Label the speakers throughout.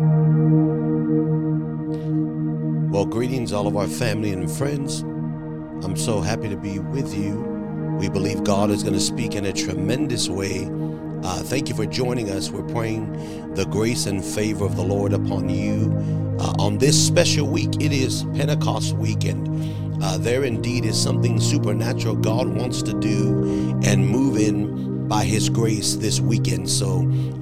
Speaker 1: Well, greetings, all of our family and friends. I'm so happy to be with you. We believe God is going to speak in a tremendous way. Thank you for joining us. We're praying the grace and favor of the Lord upon you on this special week. It is Pentecost weekend. There indeed is something supernatural God wants to do and move in by His grace this weekend. So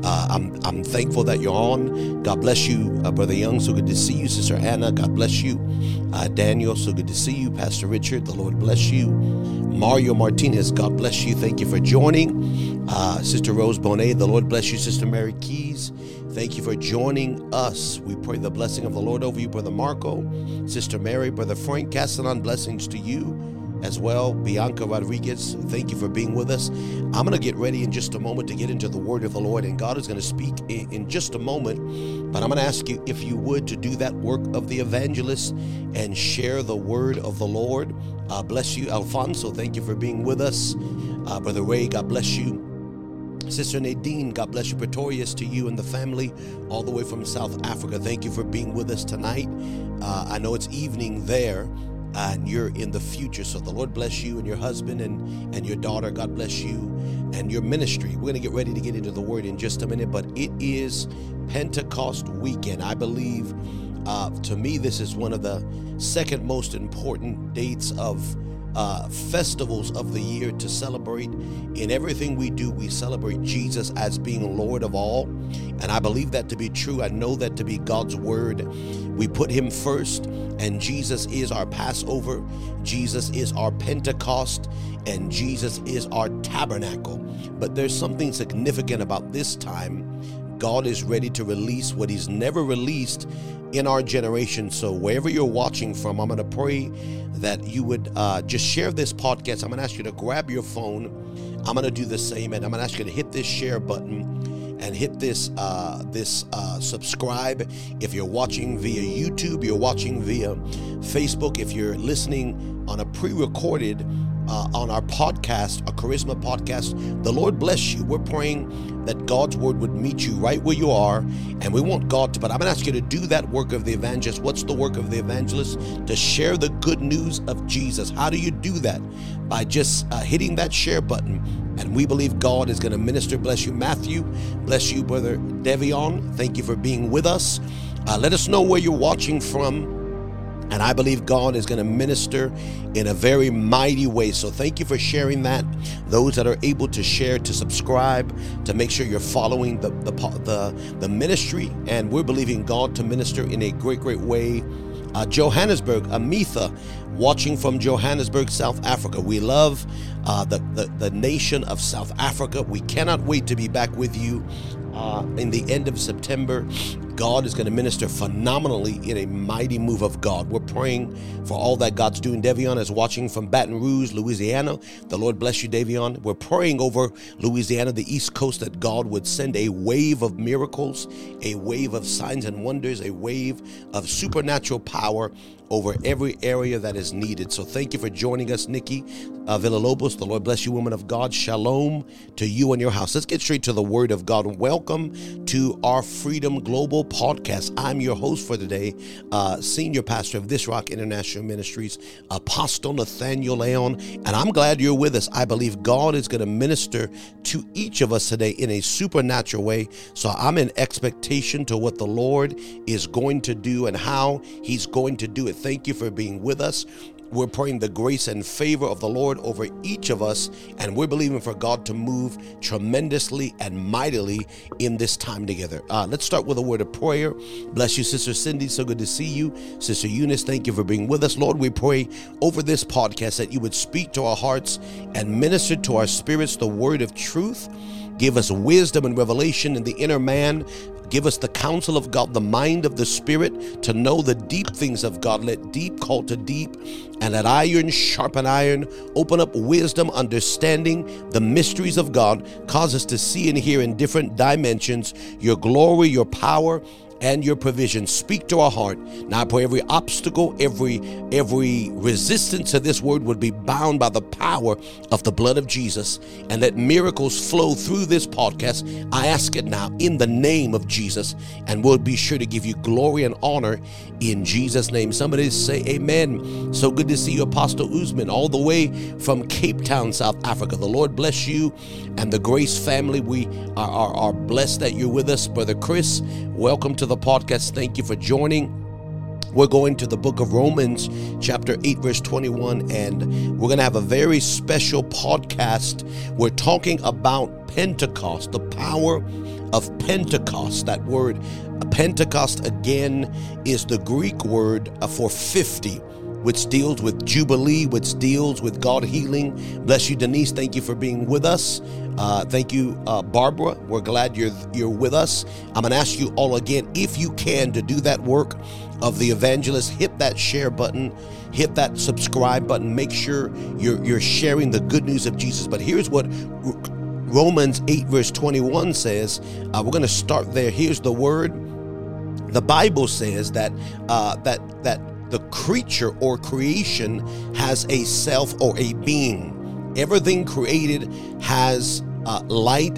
Speaker 1: I'm thankful that you're on. God bless you, Brother Young. So good to see you. Sister Anna, God bless you. Daniel, so good to see you. Pastor Richard, the Lord bless you. Mario Martinez, God bless you. Thank you for joining. Sister Rose Bonet, the Lord bless you. Sister Mary Keys, thank you for joining us. We pray the blessing of the Lord over you, Brother Marco. Sister Mary, Brother Frank Castellan, blessings to you as well. Bianca Rodriguez, thank you for being with us. I'm going to get ready in just a moment to get into the word of the Lord, and God is going to speak in just a moment. But I'm going to ask you, if you would, to do that work of the evangelist and share the word of the Lord. Bless you, Alfonso. Thank you for being with us. Brother Ray, God bless you. Sister Nadine, God bless you. Pretorius, to you and the family all the way from South Africa. Thank you for being with us tonight. I know it's evening there, and you're in the future. So the Lord bless you and your husband and your daughter. God bless you and your ministry. We're going to get ready to get into the word in just a minute, but it is Pentecost weekend. I believe, to me, this is one of the second most important dates of festivals of the year to celebrate. In everything we do, we celebrate Jesus as being Lord of all. And I believe that to be true. I know that to be God's word. We put Him first, and Jesus is our Passover. Jesus is our Pentecost, and Jesus is our tabernacle. But there's something significant about this time. God is ready to release what He's never released in our generation. So wherever you're watching from, I'm going to pray that you would just share this podcast. I'm going to ask you to grab your phone. I'm going to do the same, and I'm going to ask you to hit this share button and hit this subscribe. If you're watching via YouTube, you're watching via Facebook, if you're listening on a pre-recorded on our podcast, a Charisma podcast, the Lord bless you. We're praying that God's word would meet you right where you are, and we want God to, but I'm going to ask you to do that work of the evangelist. What's the work of the evangelist? To share the good news of Jesus. How do you do that? By just hitting that share button, and we believe God is going to minister. Bless you, Matthew. Bless you, Brother Devion. Thank you for being with us. Let us know where you're watching from. And I believe God is going to minister in a very mighty way. So thank you for sharing that. Those that are able to share, to subscribe, to make sure you're following the ministry. And we're believing God to minister in a great, great way. Johannesburg, Amitha, watching from Johannesburg, South Africa. We love the nation of South Africa. We cannot wait to be back with you in the end of September. God is going to minister phenomenally in a mighty move of God. We're praying for all that God's doing. Devion is watching from Baton Rouge, Louisiana. The Lord bless you, Devion. We're praying over Louisiana, the East Coast, that God would send a wave of miracles, a wave of signs and wonders, a wave of supernatural power over every area that is needed. So thank you for joining us, Nikki Villalobos. The Lord bless you, woman of God. Shalom to you and your house. Let's get straight to the word of God. Welcome to our Freedom Global podcast. I'm your host for today, senior pastor of This Rock International Ministries, Apostle Nathaniel Leon, and I'm glad you're with us. I believe God is going to minister to each of us today in a supernatural way. So I'm in expectation to what the Lord is going to do and how He's going to do it. Thank you for being with us. We're praying the grace and favor of the Lord over each of us, and we're believing for God to move tremendously and mightily in this time together. Let's start with a word of prayer. Bless you, Sister Cindy. So good to see you. Sister Eunice, thank you for being with us. Lord, we pray over this podcast that you would speak to our hearts and minister to our spirits the word of truth. Give us wisdom and revelation in the inner man. Give us the counsel of God, the mind of the Spirit, to know the deep things of God. Let deep call to deep, and let iron sharpen iron. Open up wisdom, understanding the mysteries of God. Cause us to see and hear in different dimensions your glory, your power, and your provision. Speak to our heart. Now I pray every obstacle, every resistance to this word would be bound by the power of the blood of Jesus, and that miracles flow through this podcast. I ask it now in the name of Jesus, and we'll be sure to give you glory and honor in Jesus' name. Somebody say amen. So good to see you, Apostle Usman, all the way from Cape Town, South Africa. The Lord bless you and the Grace family. We are blessed that you're with us. Brother Chris, welcome to the podcast. Thank you for joining. We're going to the book of Romans, chapter 8, verse 21, and we're going to have a very special podcast. We're talking about Pentecost, the power of Pentecost. That word Pentecost, again, is the Greek word for 50, which deals with Jubilee, which deals with God healing. Bless you, Denise. Thank you for being with us. Thank you, Barbara. We're glad you're with us. I'm going to ask you all again, if you can, to do that work of the evangelist. Hit that share button, hit that subscribe button. Make sure you're sharing the good news of Jesus. But here's what Romans 8, verse 21 says. We're going to start there. Here's the word. The Bible says that the creature or creation has a self or a being. Everything created has light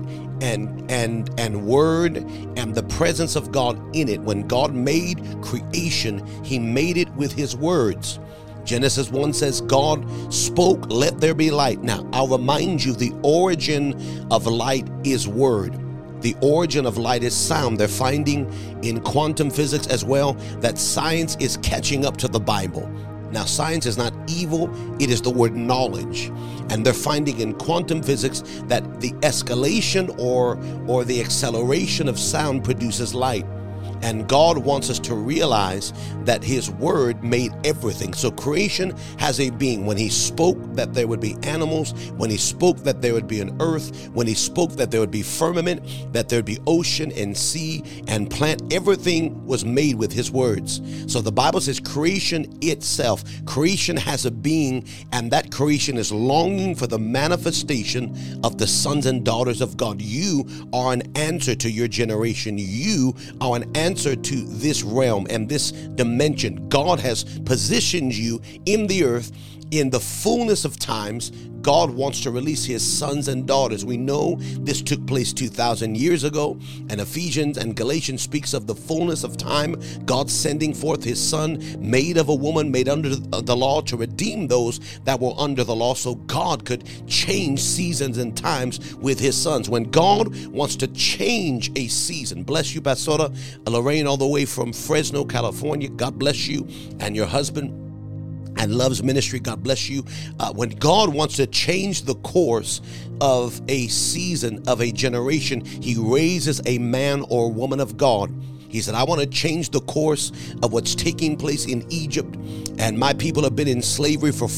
Speaker 1: and word and the presence of God in it. When God made creation, he made it with his words. Genesis 1 says, God spoke, let there be light. Now, I'll remind you, the origin of light is word. The origin of light is sound. They're finding in quantum physics as well that science is catching up to the Bible. Now, science is not evil, it is the word knowledge. And they're finding in quantum physics that the escalation or the acceleration of sound produces light. And God wants us to realize that his word made everything. So creation has a being. When he spoke that there would be animals, when he spoke that there would be an earth, when he spoke that there would be firmament, that there would be ocean and sea and plant, everything was made with his words. So the Bible says creation itself, creation has a being, and that creation is longing for the manifestation of the sons and daughters of God. You are an answer to your generation. You are an answer to this realm and this dimension. God has positioned you in the earth. In the fullness of times, God wants to release his sons and daughters. We know this took place 2,000 years ago, and Ephesians and Galatians speaks of the fullness of time, God sending forth his son, made of a woman, made under the law, to redeem those that were under the law, so God could change seasons and times with his sons. When God wants to change a season, bless you, Pastora Lorraine, all the way from Fresno, California. God bless you and your husband and Love's Ministry. God bless you. When God wants to change the course of a season, of a generation, he raises a man or woman of God. He said, I want to change the course of what's taking place in Egypt. And my people have been in slavery for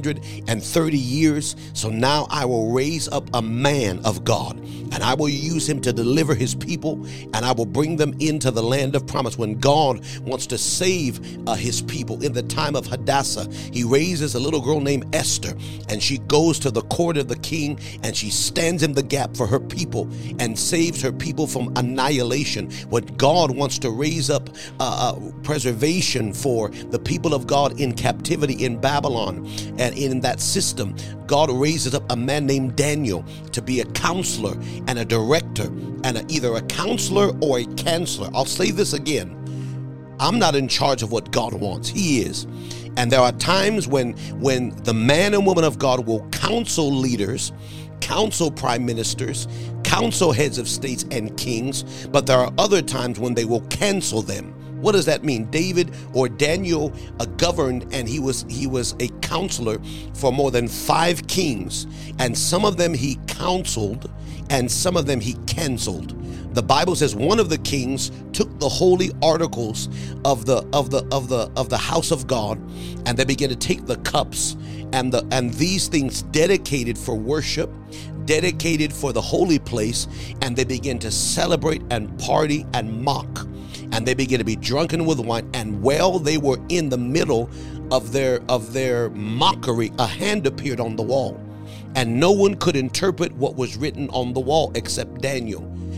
Speaker 1: 430 years. So now I will raise up a man of God, and I will use him to deliver his people, and I will bring them into the land of promise. When God wants to save his people in the time of Hadassah, he raises a little girl named Esther, and she goes to the court of the king, and she stands in the gap for her people and saves her people from annihilation. What God wants to raise up preservation for the people of God in captivity in Babylon, and in that system, God raises up a man named Daniel to be a counselor and a director, and either a counselor or a counselor. I'll say this again. I'm not in charge of what God wants. He is. And there are times when the man and woman of God will counsel leaders, counsel prime ministers, counsel heads of states and kings, but there are other times when they will cancel them. What does that mean? David or Daniel governed, and he was a counselor for more than 5 kings, and some of them he counseled and some of them he canceled. The Bible says one of the kings took the holy articles of the house of God, and they began to take the cups and these things dedicated for worship, dedicated for the holy place, and they began to celebrate and party and mock, and they began to be drunken with wine. And while they were in the middle of their mockery, a hand appeared on the wall, and no one could interpret what was written on the wall except Daniel.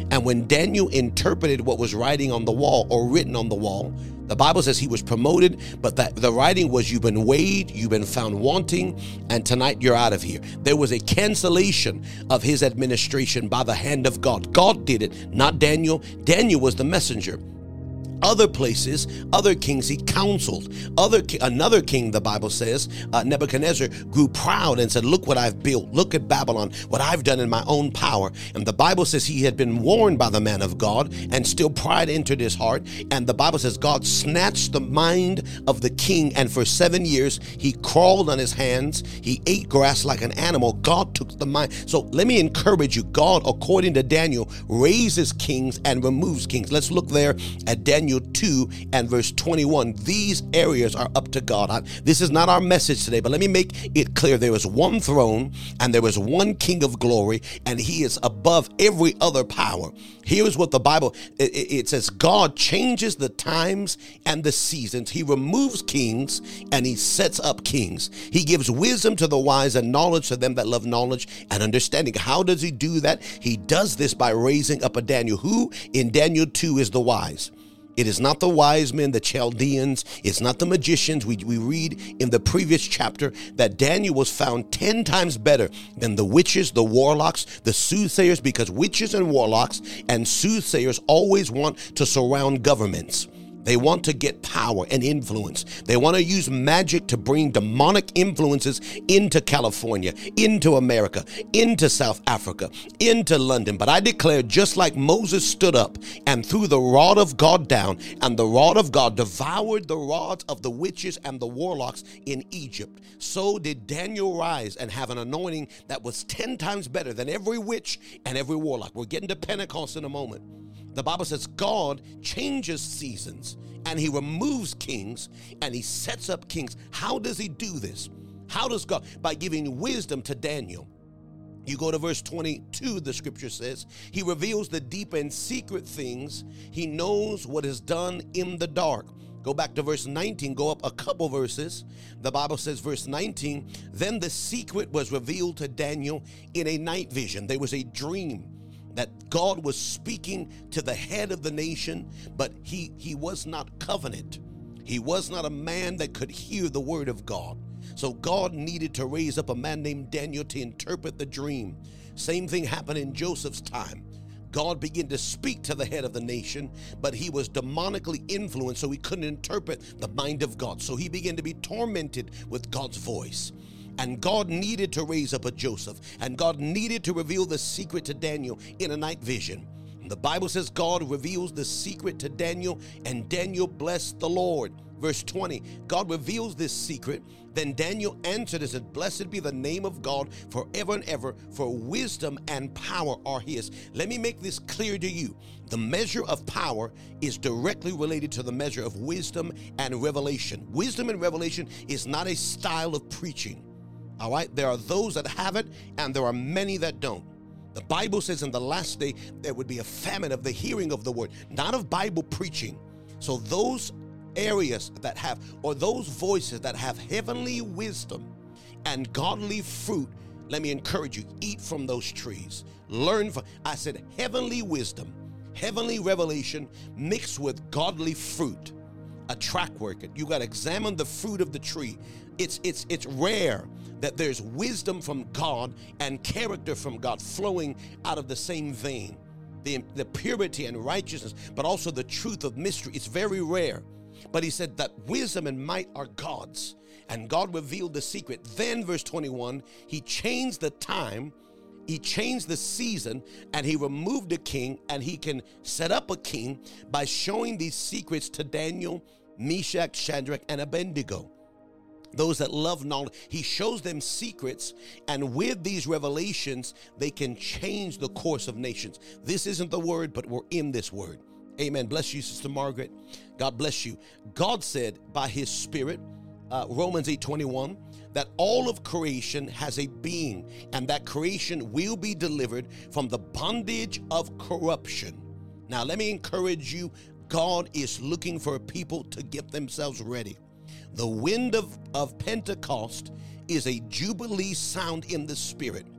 Speaker 1: And when Daniel interpreted what was writing on the wall or written on the wall, the Bible says he was promoted, but that the writing was, you've been weighed, you've been found wanting, and tonight you're out of here. There was a cancellation of his administration by the hand of God. God did it, not Daniel. Daniel was the messenger. Other places, other kings he counseled. Another king, the Bible says, Nebuchadnezzar, grew proud and said, look what I've built. Look at Babylon, what I've done in my own power. And the Bible says he had been warned by the man of God, and still pride entered his heart. And the Bible says God snatched the mind of the king, and for 7 years he crawled on his hands. He ate grass like an animal. God took the mind. So let me encourage you. God, according to Daniel, raises kings and removes kings. Let's look there at Daniel 2 and verse 21. These areas are up to God. This is not our message today, but let me make it clear. There is one throne and there is one King of glory, and he is above every other power. Here's what the Bible, it says, God changes the times and the seasons. He removes kings and he sets up kings. He gives wisdom to the wise and knowledge to them that love knowledge and understanding. How does he do that? He does this by raising up a Daniel, who in Daniel 2 is the wise. It is not the wise men, the Chaldeans. It's not the magicians. We read in the previous chapter that Daniel was found 10 times better than the witches, the warlocks, the soothsayers, because witches and warlocks and soothsayers always want to surround governments. They want to get power and influence. They want to use magic to bring demonic influences into California, into America, into South Africa, into London. But I declare, just like Moses stood up and threw the rod of God down, and the rod of God devoured the rods of the witches and the warlocks in Egypt, so did Daniel rise and have an anointing that was 10 times better than every witch and every warlock. We're getting to Pentecost in a moment. The Bible says God changes seasons and he removes kings and he sets up kings. How does he do this? How does God? By giving wisdom to Daniel. You go to verse 22, the scripture says, he reveals the deep and secret things. He knows what is done in the dark. Go back to verse 19, go up a couple verses. The Bible says, verse 19, then the secret was revealed to Daniel in a night vision. There was a dream that God was speaking to the head of the nation, but he was not covenant. He was not a man that could hear the word of God. So God needed to raise up a man named Daniel to interpret the dream. Same thing happened in Joseph's time. God began to speak to the head of the nation, but he was demonically influenced, so he couldn't interpret the mind of God. So he began to be tormented with God's voice. And God needed to raise up a Joseph, and God needed to reveal the secret to Daniel in a night vision. The Bible says God reveals the secret to Daniel, and Daniel blessed the Lord. Verse 20, God reveals this secret. Then Daniel answered and said, blessed be the name of God forever and ever, for wisdom and power are his. Let me make this clear to you. The measure of power is directly related to the measure of wisdom and revelation. Wisdom and revelation is not a style of preaching. All right, there are those that have it, and there are many that don't. The Bible says in the last day, there would be a famine of the hearing of the word, not of Bible preaching. So those areas that have, or those voices that have heavenly wisdom and godly fruit, let me encourage you, eat from those trees. Learn from, I said, heavenly wisdom, heavenly revelation mixed with godly fruit. A track record. You got to examine the fruit of the tree. It's rare that there's wisdom from God and character from God flowing out of the same vein. The purity and righteousness, but also the truth of mystery. It's very rare. But he said that wisdom and might are God's, and God revealed the secret. Then, verse 21, he changed the time, he changed the season, and he removed a king, and he can set up a king by showing these secrets to Daniel, Meshach, Shadrach, and Abednego. Those that love knowledge, he shows them secrets, and with these revelations, they can change the course of nations. This isn't the word, but we're in this word. Amen. Bless you, Sister Margaret. God bless you. God said by his spirit, Romans 8:21, that all of creation has a being, and that creation will be delivered from the bondage of corruption. Now, let me encourage you, God is looking for people to get themselves ready. The wind of Pentecost is a jubilee sound in the spirit.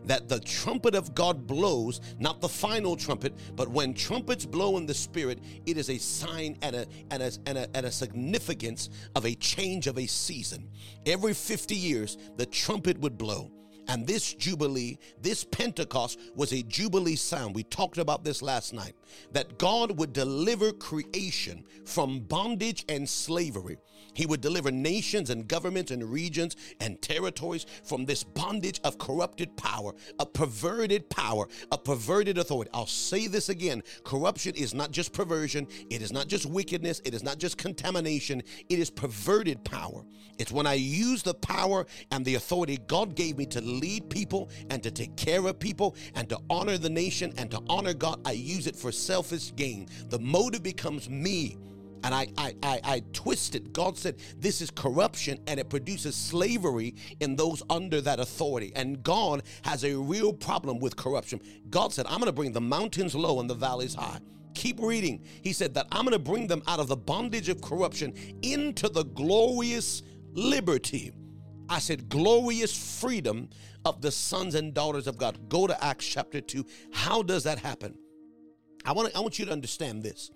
Speaker 1: that the trumpet of God blows, not the final trumpet, but when trumpets blow in the spirit, it is a sign and a significance of a change of a season. Every 50 years, the trumpet would blow. And this Jubilee, this Pentecost was a Jubilee sound. We talked about this last night, that God would deliver creation from bondage and slavery. He would deliver nations and governments and regions and territories from this bondage of corrupted power, a perverted authority. I'll say this again. Corruption is not just perversion. It is not just wickedness. It is not just contamination. It is perverted power. It's when I use the power and the authority God gave me to lead people and to take care of people and to honor the nation and to honor God. I use it for selfish gain. The motive becomes me. And I twist it. God said this is corruption, and it produces slavery in those under that authority. And God has a real problem with corruption. God said, I'm going to bring the mountains low and the valleys high. Keep reading. He said that I'm going to bring them out of the bondage of corruption into the glorious liberty. I said glorious freedom of the sons and daughters of God. Go to Acts chapter 2. How does that happen? I want you to understand this.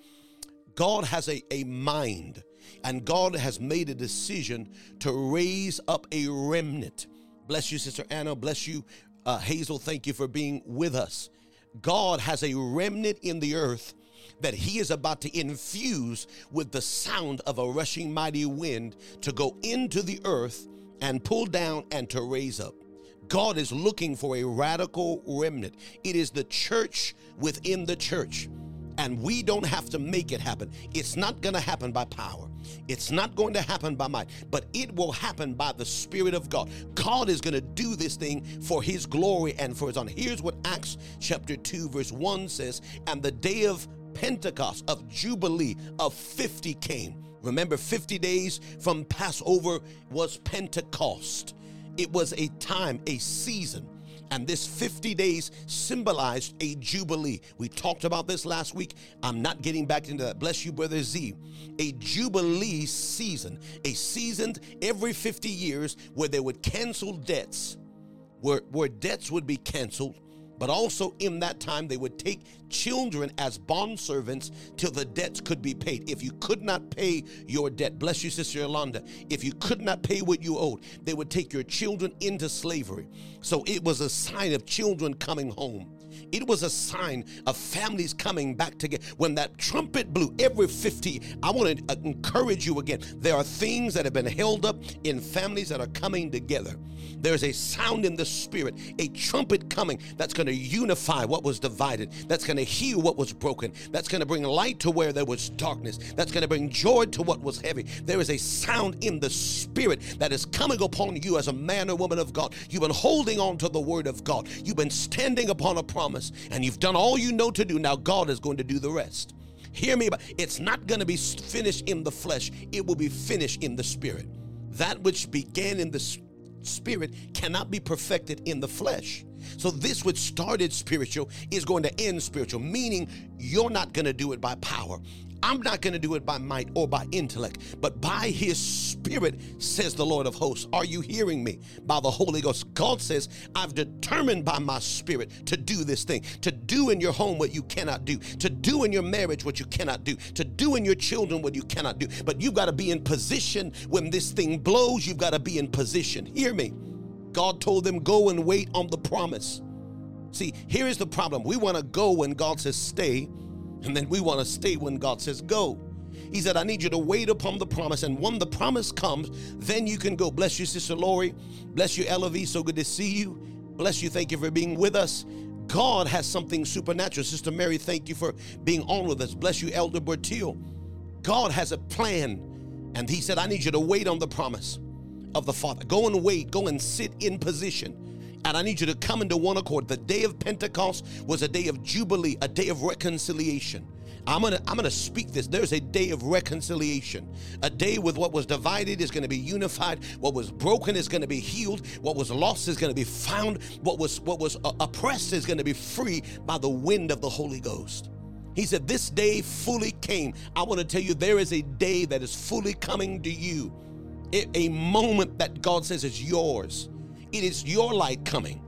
Speaker 1: God has a mind, and God has made a decision to raise up a remnant. Bless you, Sister Anna. Bless you, Hazel. Thank you for being with us. God has a remnant in the earth that he is about to infuse with the sound of a rushing mighty wind to go into the earth and pull down and to raise up. God is looking for a radical remnant. It is the church within the church. And we don't have to make it happen. It's not going to happen by power. It's not going to happen by might, but it will happen by the Spirit of God. God is going to do this thing for his glory and for his honor. Here's what Acts chapter 2 verse 1 says, and the day of Pentecost, of Jubilee, of 50 came. Remember, 50 days from Passover was Pentecost. It was a time, a season. And this 50 days symbolized a Jubilee. We talked about this last week. I'm not getting back into that. Bless you, Brother Z. A Jubilee season, a season every 50 years where they would cancel debts, where debts would be canceled. But also in that time, they would take children as bondservants till the debts could be paid. If you could not pay your debt, bless you, Sister Yolanda, if you could not pay what you owed, they would take your children into slavery. So it was a sign of children coming home. It was a sign of families coming back together. When that trumpet blew every 50, I want to encourage you again. There are things that have been held up in families that are coming together. There's a sound in the spirit, a trumpet coming that's going to unify what was divided, that's going to heal what was broken, that's going to bring light to where there was darkness, that's going to bring joy to what was heavy. There is a sound in the spirit that is coming upon you as a man or woman of God. You've been holding on to the word of God. You've been standing upon a promise, and you've done all you know to do. Now God is going to do the rest. Hear me, but it's not going to be finished in the flesh. It will be finished in the spirit. That which began in the spirit cannot be perfected in the flesh. So this which started spiritual is going to end spiritual, meaning you're not going to do it by power. I'm not going to do it by might or by intellect, but by his spirit, says the Lord of hosts. Are you hearing me? By the Holy Ghost. God says, I've determined by my spirit to do this thing, to do in your home what you cannot do, to do in your marriage what you cannot do, to do in your children what you cannot do. But you've got to be in position when this thing blows. You've got to be in position. Hear me. God told them, go and wait on the promise. See, here is the problem. We want to go when God says stay, and then we want to stay when God says go. He said, I need you to wait upon the promise, and when the promise comes, then you can go. Bless you, Sister Lori. Bless you, Ella V. So good to see you. Bless you. Thank you for being with us. God has something supernatural. Sister Mary, thank you for being on with us. Bless you, Elder Bertil. God has a plan, and he said, I need you to wait on the promise of the Father. Go and wait. Go and sit in position. And I need you to come into one accord. The day of Pentecost was a day of Jubilee, a day of reconciliation. I'm gonna speak this. There's a day of reconciliation. A day with what was divided is going to be unified. What was broken is going to be healed. What was lost is going to be found. What was oppressed is going to be free by the wind of the Holy Ghost. He said, this day fully came. I want to tell you, there is a day that is fully coming to you. A moment that God says is yours. It is your light coming.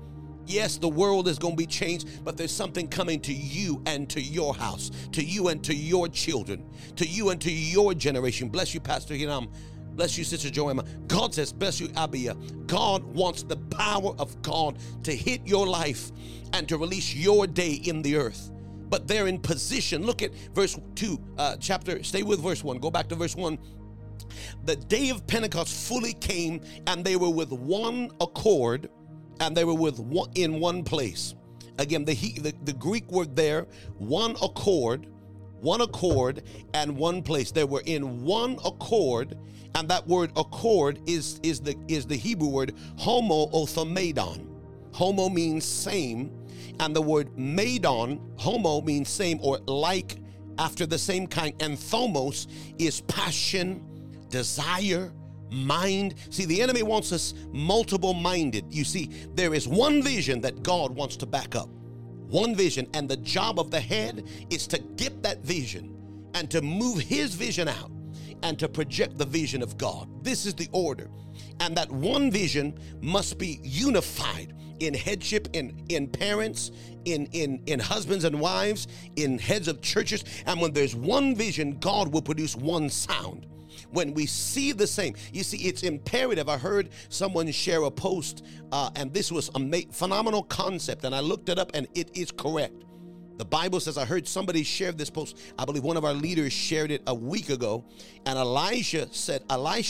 Speaker 1: Yes, the world is going to be changed, but there's something coming to you and to your house, to you and to your children, to you and to your generation. Bless you, Pastor Hiram. Bless you, Sister Joanna. God says, bless you, Abia. God wants the power of God to hit your life and to release your day in the earth. But they're in position. Look at verse 2, stay with verse 1. Go back to verse 1. The day of Pentecost fully came, and they were with one accord, and they were in one place. Again, the Greek word there, one accord, and one place. They were in one accord, and that word accord is the Hebrew word homo or thermadon. Homo means same, and the word madon, homo means same or like, after the same kind, and thomos is passion, desire, mind. See, the enemy wants us multiple minded. You see, there is one vision that God wants to back up. One vision, and the job of the head is to get that vision and to move his vision out and to project the vision of God. This is the order. And that one vision must be unified in headship, in parents, in husbands and wives, in heads of churches. And when there's one vision, God will produce one sound. When we see the same, you see, it's imperative. I heard someone share a post, and this was a phenomenal concept, and I looked it up, and it is correct. The Bible says, I heard somebody share this post. I believe one of our leaders shared it a week ago, and Elisha said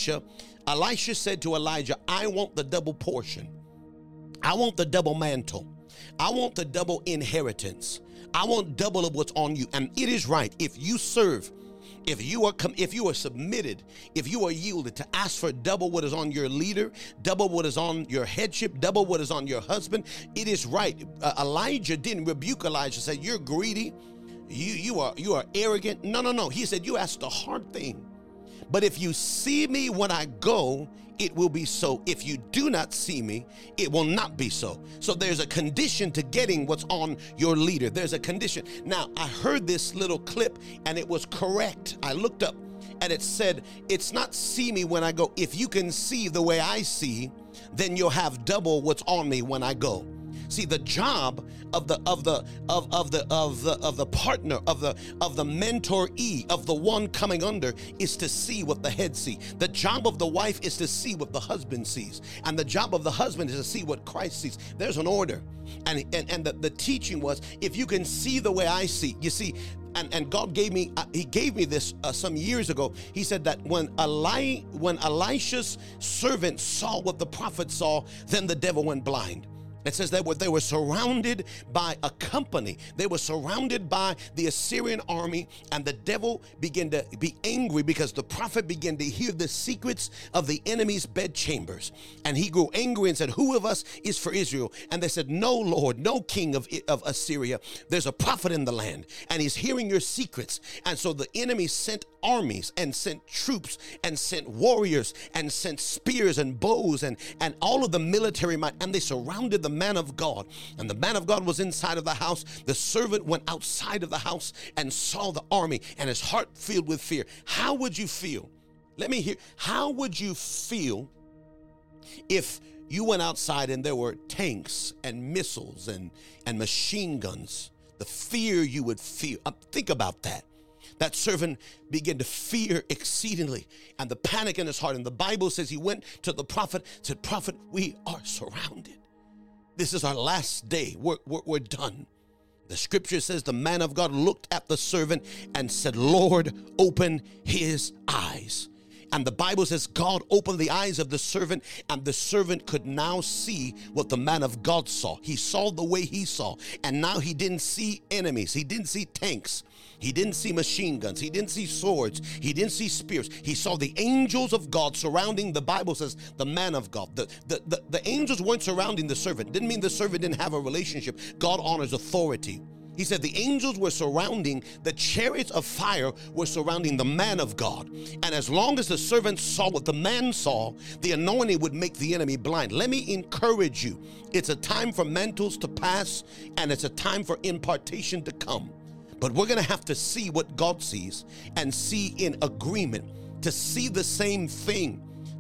Speaker 1: to Elijah, I want the double portion. I want the double mantle. I want the double inheritance. I want double of what's on you. And it is right. If you serve, if you are submitted, if you are yielded to ask for double what is on your leader, double what is on your headship, double what is on your husband, it is right. Elijah didn't rebuke Elijah, said, you're greedy, you are arrogant. No. He said, you asked a hard thing. But if you see me when I go, it will be so. If you do not see me, it will not be so. So there's a condition to getting what's on your leader. There's a condition. Now, I heard this little clip, and it was correct. I looked up, and it said, it's not see me when I go. If you can see the way I see, then you'll have double what's on me when I go. See, the job of the partner, of the mentoree, of the one coming under, is to see what the head sees. The job of the wife is to see what the husband sees, and the job of the husband is to see what Christ sees. There's an order, and the teaching was, if you can see the way I see, you see. And God gave me, he gave me this some years ago. He said that when Elisha's servant saw what the prophet saw, then the devil went blind. It says that they were surrounded by a company. They were surrounded by the Assyrian army, and the devil began to be angry because the prophet began to hear the secrets of the enemy's bedchambers. And he grew angry and said, who of us is for Israel? And they said, no, Lord, no king of Assyria. There's a prophet in the land, and he's hearing your secrets. And so the enemy sent armies and sent troops and sent warriors and sent spears and bows and all of the military might, and they surrounded the man of God. And the man of God was inside of the house. The servant went outside of the house and saw the army, and his heart filled with fear. How would you feel? Let me hear. How would you feel if you went outside and there were tanks and missiles and machine guns? The fear you would feel. Think about that. That servant began to fear exceedingly, and the panic in his heart. And the Bible says he went to the prophet, said, prophet, we are surrounded. This is our last day. We're done. The scripture says the man of God looked at the servant and said, Lord, open his eyes. And the Bible says God opened the eyes of the servant, and the servant could now see what the man of God saw. He saw the way he saw, and now he didn't see enemies. He didn't see tanks. He didn't see machine guns. He didn't see swords. He didn't see spears. He saw the angels of God surrounding, the Bible says, the man of God. The angels weren't surrounding the servant. Didn't mean the servant didn't have a relationship. God honors authority. He said the angels were surrounding, the chariots of fire were surrounding the man of God. And as long as the servant saw what the man saw, the anointing would make the enemy blind. Let me encourage you. It's a time for mantles to pass, and it's a time for impartation to come. But we're going to have to see what God sees and see in agreement, to see the same thing,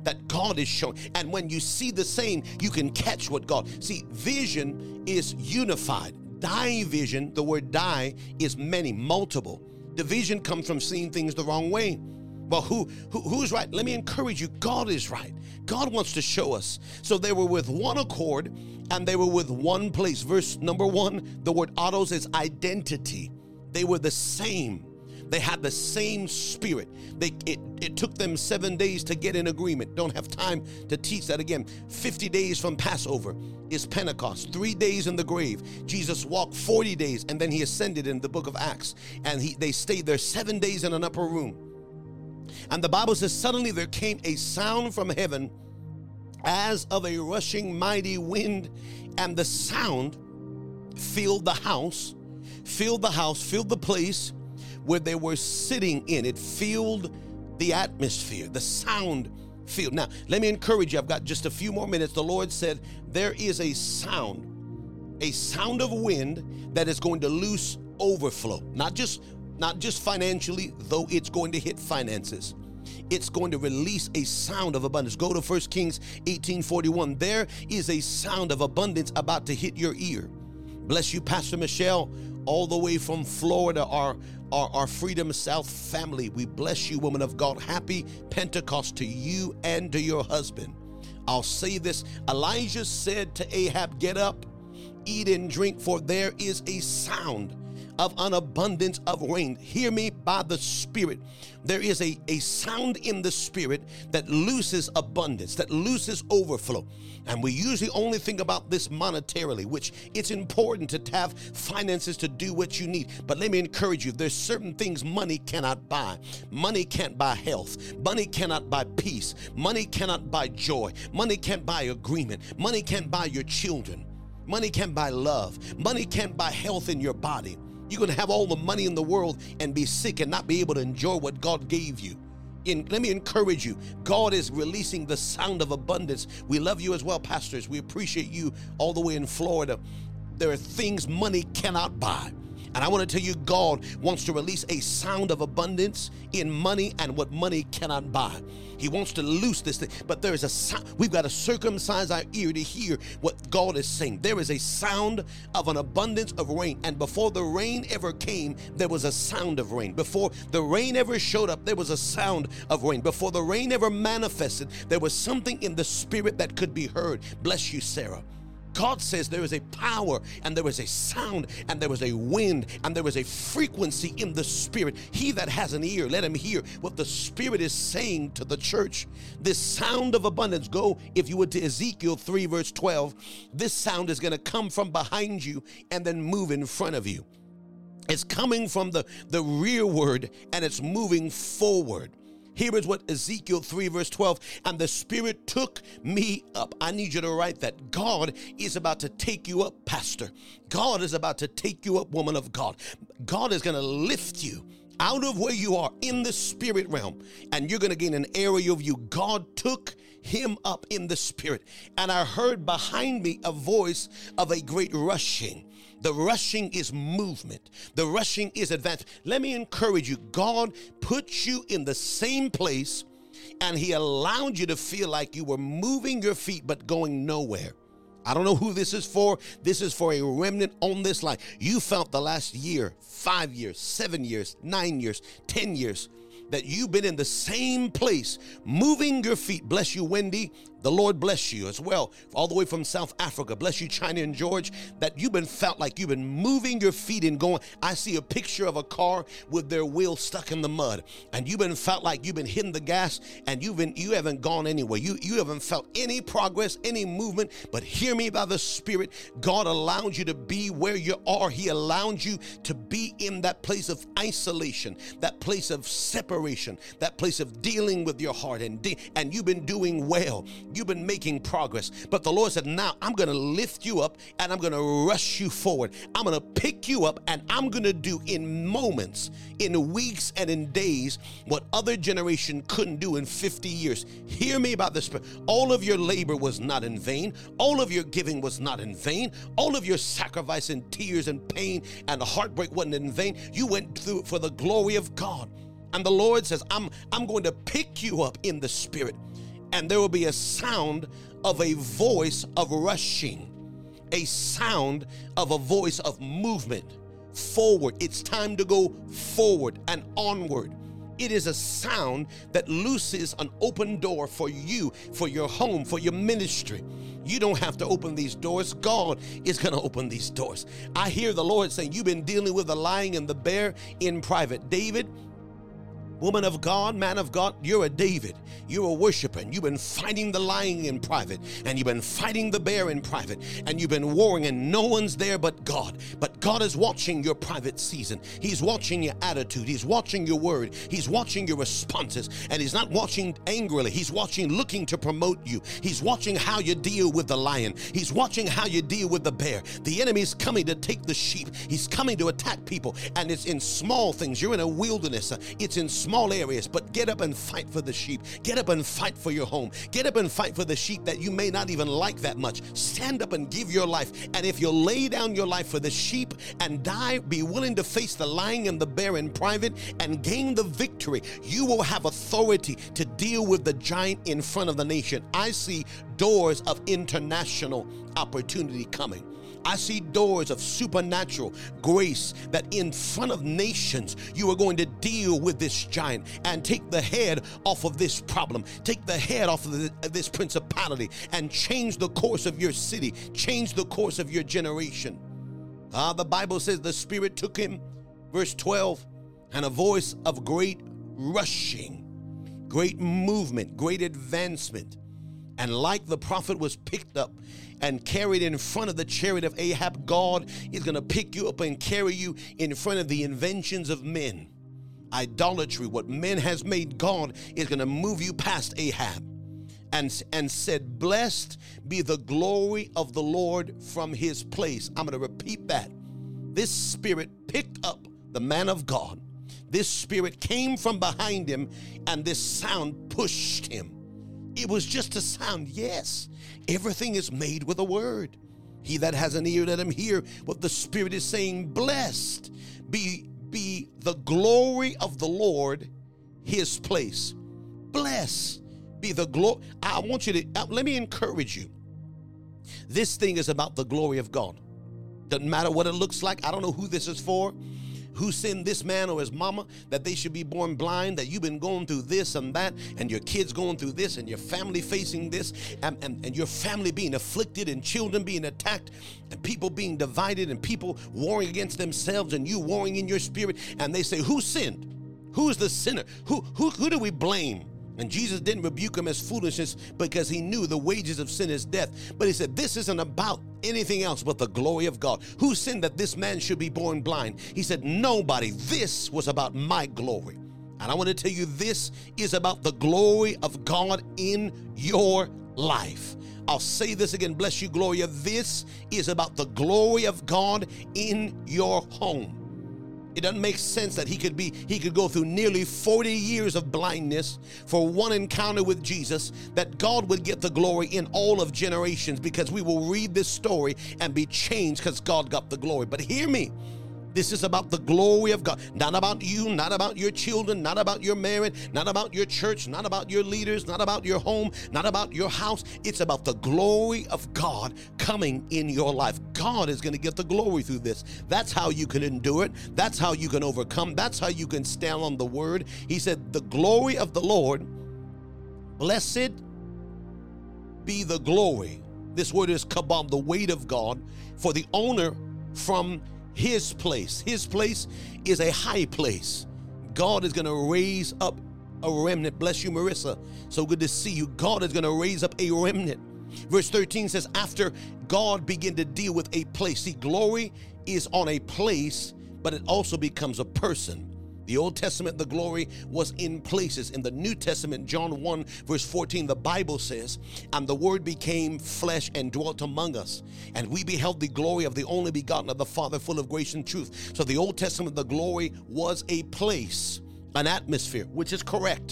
Speaker 1: that God is showing. And when you see the same, you can catch what God. See, vision is unified. Division, the word die is many, multiple. Division comes from seeing things the wrong way. Well, who's right? Let me encourage you. God is right. God wants to show us. So they were with one accord and they were with one place. Verse number 1, the word autos is identity. They were the same. They had the same spirit. It took them 7 days to get in agreement. Don't have time to teach that again. 50 days from Passover is Pentecost. 3 days in the grave. Jesus walked 40 days and then he ascended in the book of Acts. And they stayed there 7 days in an upper room. And the Bible says, suddenly there came a sound from heaven as of a rushing mighty wind, and the sound filled the house, filled the place where they were sitting in. It filled the atmosphere. The sound filled. Now, let me encourage you. I've got just a few more minutes. The Lord said there is a sound of wind that is going to loose overflow. Not just financially, though it's going to hit finances. It's going to release a sound of abundance. Go to 1 Kings 18:41. There is a sound of abundance about to hit your ear. Bless you, Pastor Michelle, all the way from Florida, our Freedom South family. We bless you, woman of God. Happy Pentecost to you and to your husband. I'll say this. Elijah said to Ahab, get up, eat and drink, for there is a sound of an abundance of rain. Hear me by the Spirit. There is a sound in the Spirit that looses abundance, that looses overflow. And we usually only think about this monetarily, which it's important to have finances to do what you need. But let me encourage you, there's certain things money cannot buy. Money can't buy health. Money cannot buy peace. Money cannot buy joy. Money can't buy agreement. Money can't buy your children. Money can't buy love. Money can't buy health in your body. You're going to have all the money in the world and be sick and not be able to enjoy what God gave you. Let me encourage you. God is releasing the sound of abundance. We love you as well, pastors. We appreciate you all the way in Florida. There are things money cannot buy. And I want to tell you, God wants to release a sound of abundance in money and what money cannot buy. He wants to loose this thing, but there is a sound. We've got to circumcise our ear to hear what God is saying. There is a sound of an abundance of rain. And before the rain ever came, there was a sound of rain. Before the rain ever showed up, there was a sound of rain. Before the rain ever manifested, there was something in the spirit that could be heard. Bless you, Sarah. God says there is a power and there is a sound and there is a wind and there is a frequency in the Spirit. He that has an ear, let him hear what the Spirit is saying to the church. This sound of abundance, go, if you would, to Ezekiel 3 verse 12. This sound is going to come from behind you and then move in front of you. It's coming from the rearward and it's moving forward. Here is what Ezekiel 3 verse 12, and the Spirit took me up. I need you to write that. God is about to take you up, pastor. God is about to take you up, woman of God. God is going to lift you out of where you are in the spirit realm, and you're going to gain an area of view. God took him up in the spirit, and I heard behind me a voice of a great rushing. The rushing is movement. The rushing is advance. Let me encourage you. God put you in the same place and he allowed you to feel like you were moving your feet but going nowhere. I don't know who this is for. This is for a remnant on this line. You felt the last year, 5 years, 7 years, 9 years, 10 years that you've been in the same place, moving your feet. Bless you, Wendy. The Lord bless you as well, all the way from South Africa. Bless you, China and George, that you've been felt like you've been moving your feet and going. I see a picture of a car with their wheel stuck in the mud, and you've been felt like you've been hitting the gas, and you haven't gone anywhere. You haven't felt any progress, any movement. But hear me by the Spirit. God allowed you to be where you are. He allowed you to be in that place of isolation, that place of separation, that place of dealing with your heart, and you've been doing well. You've been making progress. But the Lord said, now I'm going to lift you up and I'm going to rush you forward. I'm going to pick you up and I'm going to do in moments, in weeks and in days what other generation couldn't do in 50 years. Hear me about this. All of your labor was not in vain. All of your giving was not in vain. All of your sacrifice and tears and pain and heartbreak wasn't in vain. You went through it for the glory of God. And the Lord says, I'm going to pick you up in the Spirit. and there will be a sound of a voice of rushing, a sound of a voice of movement forward. It's time to go forward and onward. It is a sound that looses an open door for you, for your home, for your ministry. You don't have to open these doors. God is going to open these doors. I hear the Lord saying, you've been dealing with the lion and the bear in private. David, woman of God, man of God, you're a David. You're a worshiper, and you've been fighting the lion in private, and you've been fighting the bear in private, and you've been warring, and no one's there but God. But God is watching your private season. He's watching your attitude. He's watching your word. He's watching your responses, and he's not watching angrily. He's watching, looking to promote you. He's watching how you deal with the lion. He's watching how you deal with the bear. The enemy's coming to take the sheep. He's coming to attack people, and it's in small things. You're in a wilderness. It's in small areas, but get up and fight for the sheep. Get up and fight for your home. Get up and fight for the sheep that you may not even like that much. Stand up and give your life. And if you'll lay down your life for the sheep and die, be willing to face the lion and the bear in private and gain the victory, you will have authority to deal with the giant in front of the nation. I see doors of international opportunity coming. I see doors of supernatural grace that in front of nations, you are going to deal with this giant and take the head off of this problem, take the head off of this principality, and change the course of your city, change the course of your generation. The Bible says the Spirit took him, verse 12, and a voice of great rushing, great movement, great advancement. And like the prophet was picked up and carried in front of the chariot of Ahab, God is going to pick you up and carry you in front of the inventions of men. Idolatry, what men has made, God is going to move you past Ahab. And said, blessed be the glory of the Lord from his place. I'm going to repeat that. This Spirit picked up the man of God. This Spirit came from behind him, and this sound pushed him. It was just a sound. Yes, everything is made with a word. He that has an ear, let him hear what the Spirit is saying. Blessed be the glory of the Lord, his place. Blessed be the glory. I want you to, let me encourage you. This thing is about the glory of God. Doesn't matter what it looks like. I don't know who this is for. Who sent this man or his mama that they should be born blind, that you've been going through this and that, and your kids going through this, and your family facing this, and your family being afflicted, and children being attacked, and people being divided, and people warring against themselves, and you warring in your spirit. And they say, who sinned? Who's the sinner? Who do we blame? And Jesus didn't rebuke him as foolishness, because he knew the wages of sin is death. But he said, this isn't about anything else but the glory of God. Who sinned that this man should be born blind? He said, nobody. This was about my glory. And I want to tell you, this is about the glory of God in your life. I'll say this again. Bless you, Gloria. This is about the glory of God in your home. It doesn't make sense that he could go through nearly 40 years of blindness for one encounter with Jesus, that God would get the glory in all of generations, because we will read this story and be changed because God got the glory. But hear me. This is about the glory of God, not about you, not about your children, not about your marriage, not about your church, not about your leaders, not about your home, not about your house. It's about the glory of God coming in your life. God is going to get the glory through this. That's how you can endure it. That's how you can overcome. That's how you can stand on the word. He said, the glory of the Lord, blessed be the glory. This word is kabam, the weight of God, for the owner from his place. His place is a high place. God is going to raise up a remnant. Bless you, Marissa. So good to see you. God is going to raise up a remnant. Verse 13 says, after God began to deal with a place. See, glory is on a place, but it also becomes a person. The Old Testament, the glory was in places. In the New Testament, John 1, verse 14, the Bible says, and the word became flesh and dwelt among us, and we beheld the glory of the only begotten of the Father, full of grace and truth. So the Old Testament, the glory was a place, an atmosphere, which is correct.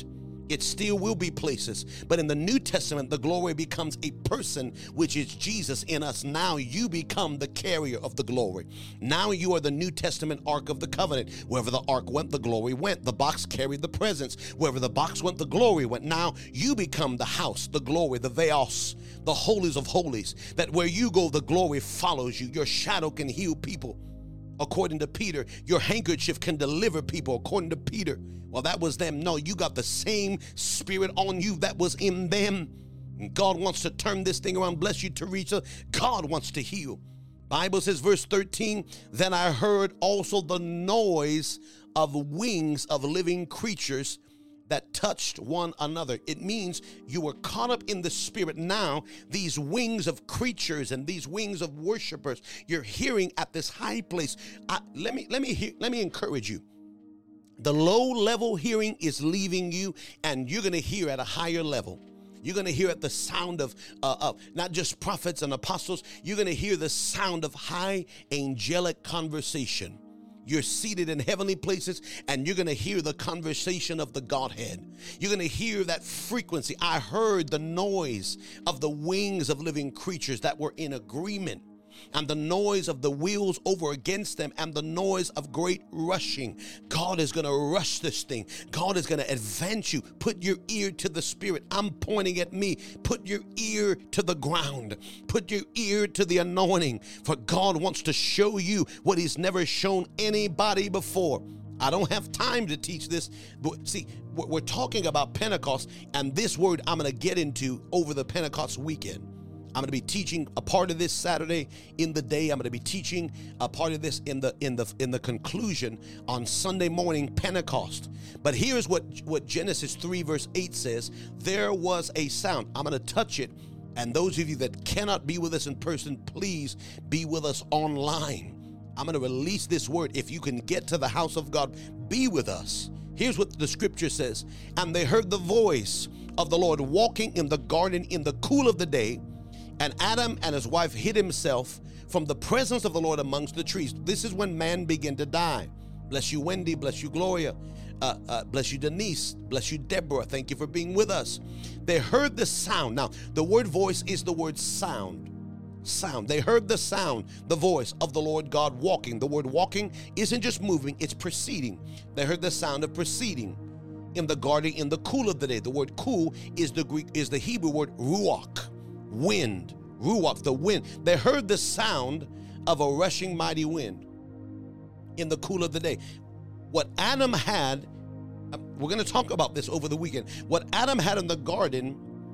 Speaker 1: It still will be places. But in the New Testament, the glory becomes a person, which is Jesus in us. Now you become the carrier of the glory. Now you are the New Testament Ark of the Covenant. Wherever the ark went, the glory went. The box carried the presence. Wherever the box went, the glory went. Now you become the house, the glory, the veos, the holies of holies. That where you go, the glory follows you. Your shadow can heal people. According to Peter, your handkerchief can deliver people. According to Peter, well, that was them. No, you got the same spirit on you that was in them. God wants to turn this thing around. Bless you, Teresa. God wants to heal. Bible says, verse 13, then I heard also the noise of wings of living creatures that touched one another. It means you were caught up in the spirit. Now, these wings of creatures and these wings of worshipers, you're hearing at this high place. Let me encourage you. The low level hearing is leaving you, and you're going to hear at a higher level. You're going to hear at the sound of not just prophets and apostles. You're going to hear the sound of high angelic conversation. You're seated in heavenly places, and you're going to hear the conversation of the Godhead. You're going to hear that frequency. I heard the noise of the wings of living creatures that were in agreement, and the noise of the wheels over against them, and the noise of great rushing. God is going to rush this thing. God is going to advance you. Put your ear to the Spirit. I'm pointing at me. Put your ear to the ground. Put your ear to the anointing, for God wants to show you what He's never shown anybody before. I don't have time to teach this, but see, we're talking about Pentecost, and this word I'm going to get into over the Pentecost weekend. I'm going to be teaching a part of this Saturday in the day. I'm going to be teaching a part of this in the conclusion on Sunday morning, Pentecost. But here's what Genesis 3 verse 8 says. There was a sound. I'm going to touch it. And those of you that cannot be with us in person, please be with us online. I'm going to release this word. If you can get to the house of God, be with us. Here's what the scripture says. And they heard the voice of the Lord walking in the garden in the cool of the day. And Adam and his wife hid himself from the presence of the Lord amongst the trees. This is when man began to die. Bless you, Wendy. Bless you, Gloria. Bless you, Denise. Bless you, Deborah. Thank you for being with us. They heard the sound. Now, the word voice is the word sound. Sound. They heard the sound, the voice of the Lord God walking. The word walking isn't just moving, it's proceeding. They heard the sound of proceeding in the garden in the cool of the day. The word cool is the Hebrew word ruach. Wind, ruach, the wind. They heard the sound of a rushing mighty wind in the cool of the day. What Adam had, we're going to talk about this over the weekend. What Adam had in the garden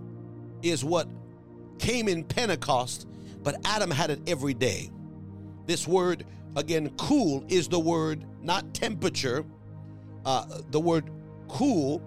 Speaker 1: is what came in Pentecost, but Adam had it every day. This word, again, cool, is the word, not temperature, the word cool,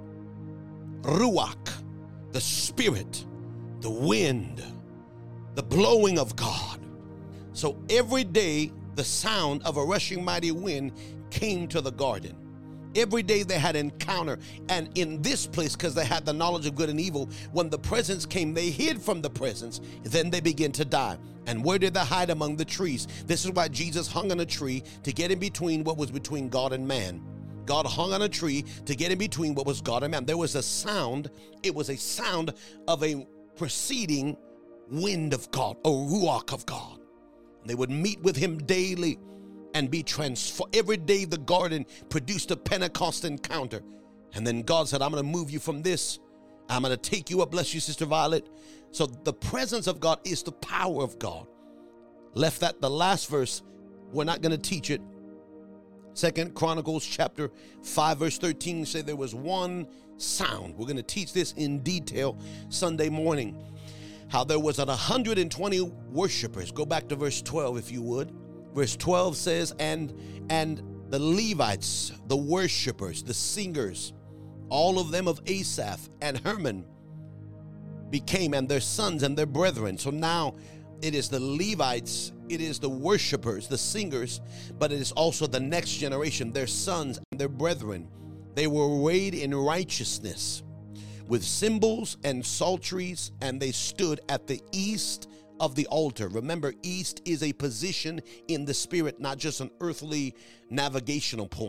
Speaker 1: ruach, the spirit, the wind, the blowing of God. So every day, the sound of a rushing mighty wind came to the garden. Every day they had encounter. And in this place, because they had the knowledge of good and evil, when the presence came, they hid from the presence. Then they began to die. And where did they hide? Among the trees. This is why Jesus hung on a tree, to get in between what was between God and man. God hung on a tree to get in between what was God and man. There was a sound. It was a sound of a proceeding wind of God, a ruach of God. They would meet with him daily and be transformed. Every day the garden produced a Pentecost encounter. And then God said, I'm going to move you from this. I'm going to take you up. Bless you, Sister Violet. So the presence of God is the power of God. Left that the last verse. We're not going to teach it. 2 Chronicles chapter 5 verse 13 say there was one sound. We're going to teach this in detail Sunday morning. How there was 120 worshipers. Go back to verse 12 if you would. Verse 12 says, and the Levites, the worshipers, the singers, all of them of Asaph and Herman became, and their sons and their brethren. So now it is the Levites, it is the worshipers, the singers, but it is also the next generation, their sons and their brethren. They were arrayed in righteousness with cymbals and psalteries, and they stood at the east of the altar. Remember, east is a position in the spirit, not just an earthly navigational point.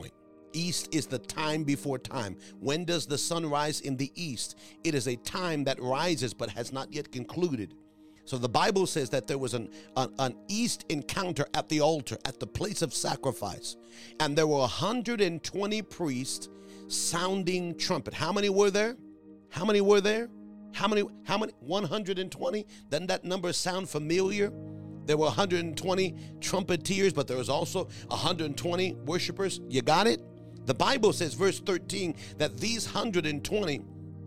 Speaker 1: East is the time before time. When does the sun rise in the east? It is a time that rises but has not yet concluded. So the Bible says that there was an east encounter at the altar, at the place of sacrifice. And there were 120 priests sounding trumpet. How many were there? How many were there? How many? 120? Doesn't that number sound familiar? There were 120 trumpeters, but there was also 120 worshipers. You got it? The Bible says, verse 13, that these 120,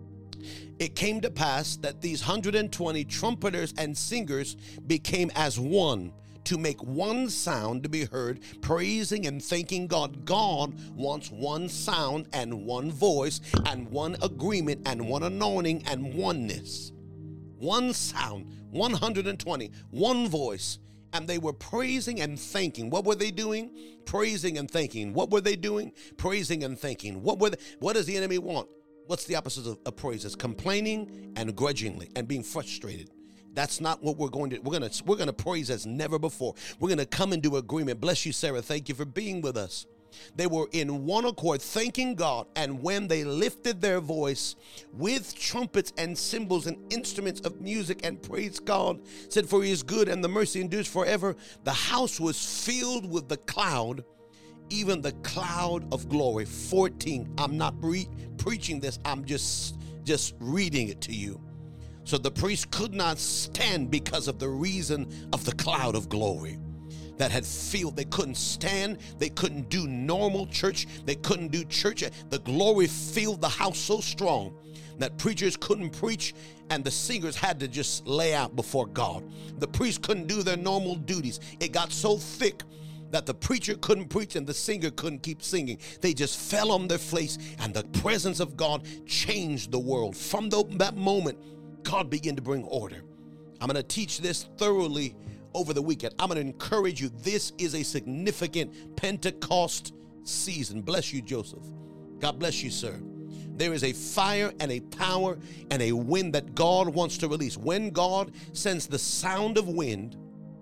Speaker 1: it came to pass that these 120 trumpeters and singers became as one, to make one sound to be heard, praising and thanking God. God wants one sound and one voice and one agreement and one anointing and oneness. One sound, 120, one voice. And they were praising and thanking. What were they doing? Praising and thanking. What were they doing? Praising and thanking. What does the enemy want? What's the opposite of praise? It's complaining and grudgingly and being frustrated. That's not what we're going to do. We're going to praise as never before. We're going to come into agreement. Bless you, Sarah. Thank you for being with us. They were in one accord, thanking God. And when they lifted their voice with trumpets and cymbals and instruments of music and praised God, said, for he is good and the mercy endures forever, the house was filled with the cloud, even the cloud of glory. 14. I'm not preaching this. I'm just reading it to you. So the priest could not stand because of the reason of the cloud of glory that had filled. They couldn't stand. They couldn't do normal church. They couldn't do church. The glory filled the house so strong that preachers couldn't preach and the singers had to just lay out before God. The priests couldn't do their normal duties. It got so thick that the preacher couldn't preach and the singer couldn't keep singing. They just fell on their face, and the presence of God changed the world. From that moment, God began to bring order. I'm going to teach this thoroughly over the weekend. I'm going to encourage you. This is a significant Pentecost season. Bless you, Joseph. God bless you, sir. There is a fire and a power and a wind that God wants to release. When God sends the sound of wind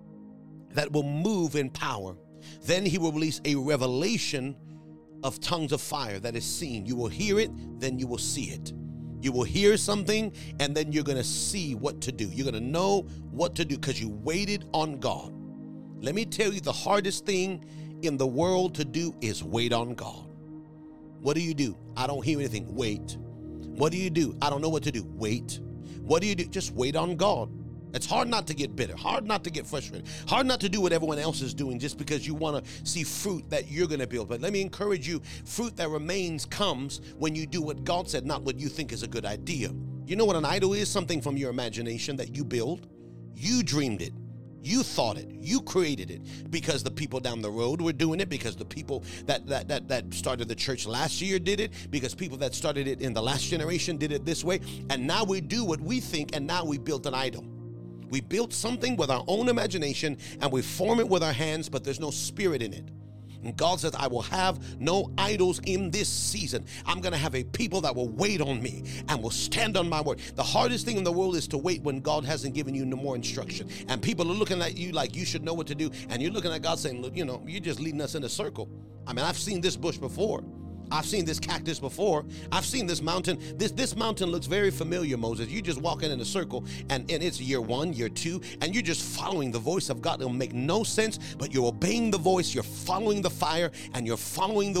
Speaker 1: that will move in power, then he will release a revelation of tongues of fire that is seen. You will hear it, then you will see it. You will hear something, and then you're going to see what to do. You're going to know what to do because you waited on God. Let me tell you, the hardest thing in the world to do is wait on God. What do? I don't hear anything. Wait. What do? I don't know what to do. Wait. What do? Just wait on God. It's hard not to get bitter, hard not to get frustrated, hard not to do what everyone else is doing just because you want to see fruit that you're going to build. But let me encourage you, fruit that remains comes when you do what God said, not what you think is a good idea. You know what an idol is? Something from your imagination that you build. You dreamed it. You thought it. You created it because the people down the road were doing it, because the people that started the church last year did it, because people that started it in the last generation did it this way. And now we do what we think, and now we built an idol. We built something with our own imagination and we form it with our hands, but there's no spirit in it. And God says, I will have no idols in this season. I'm going to have a people that will wait on me and will stand on my word. The hardest thing in the world is to wait when God hasn't given you no more instruction. And people are looking at you like you should know what to do. And you're looking at God saying, look, you know, you're just leading us in a circle. I mean, I've seen this bush before. I've seen this cactus before. I've seen this mountain. This mountain looks very familiar, Moses. You're just walking in a circle, and it's year 1, year 2, and you're just following the voice of God. It'll make no sense, but you're obeying the voice. You're following the fire, and you're following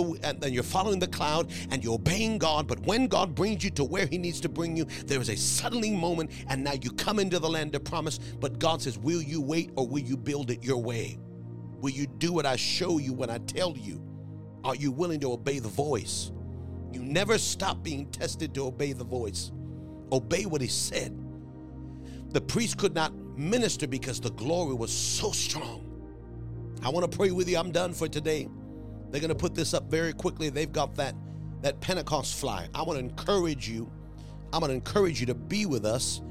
Speaker 1: the cloud, and you're obeying God. But when God brings you to where he needs to bring you, there is a settling moment, and now you come into the land of promise. But God says, will you wait or will you build it your way? Will you do what I show you when I tell you? Are you willing to obey the voice? You never stop being tested to obey the voice. Obey what he said. The priest could not minister because the glory was so strong. I want to pray with you. I'm done for today. They're going to put this up very quickly. They've got that Pentecost flyer. I want to encourage you. I'm going to encourage you to be with us